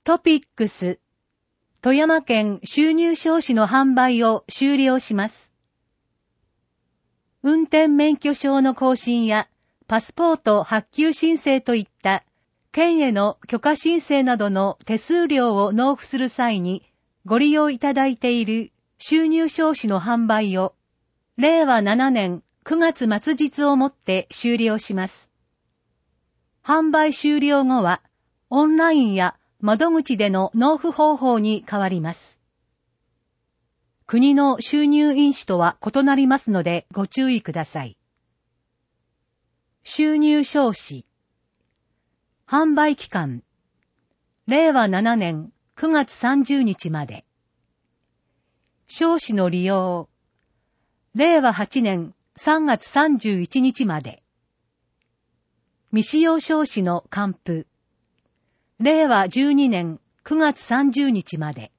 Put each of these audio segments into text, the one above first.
トピックス、富山県収入証紙の販売を終了します。運転免許証の更新やパスポート発給申請といった県への許可申請などの手数料を納付する際にご利用いただいている収入証紙の販売を令和7年9月末日をもって終了します。販売終了後はオンラインや窓口での納付方法に変わります。国の収入印紙とは異なりますのでご注意ください。収入証紙。販売期間。令和7年9月30日まで。証紙の利用。令和8年3月31日まで。未使用証紙の還付。令和12年9月30日まで。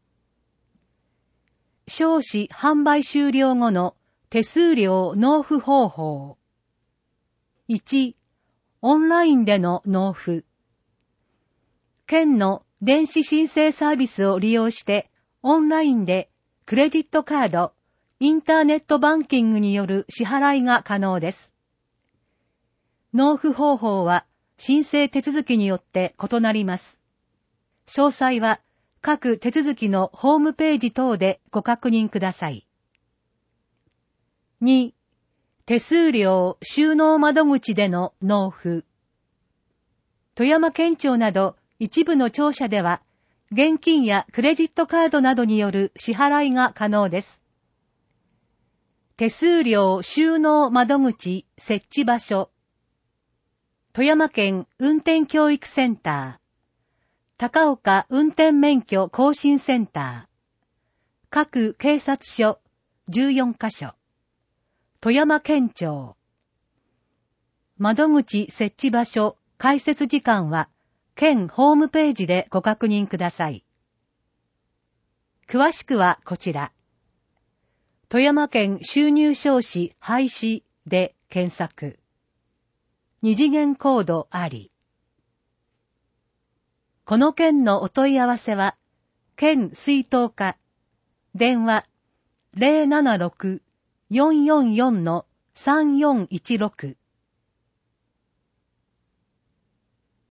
証紙販売終了後の手数料納付方法。1、オンラインでの納付。県の電子申請サービスを利用してオンラインでクレジットカード、インターネットバンキングによる支払いが可能です。納付方法は申請手続きによって異なります。詳細は各手続きのホームページ等でご確認ください。2、手数料収納窓口での納付。富山県庁など一部の庁舎では、現金やクレジットカードなどによる支払いが可能です。手数料収納窓口設置場所。富山県運転教育センター。高岡運転免許更新センター。各警察署14カ所。富山県庁。窓口設置場所、開設時間は、県ホームページでご確認ください。詳しくはこちら。富山県収入証紙廃止で検索。二次元コードあり。この件のお問い合わせは、県出納課、電話 076-444-3416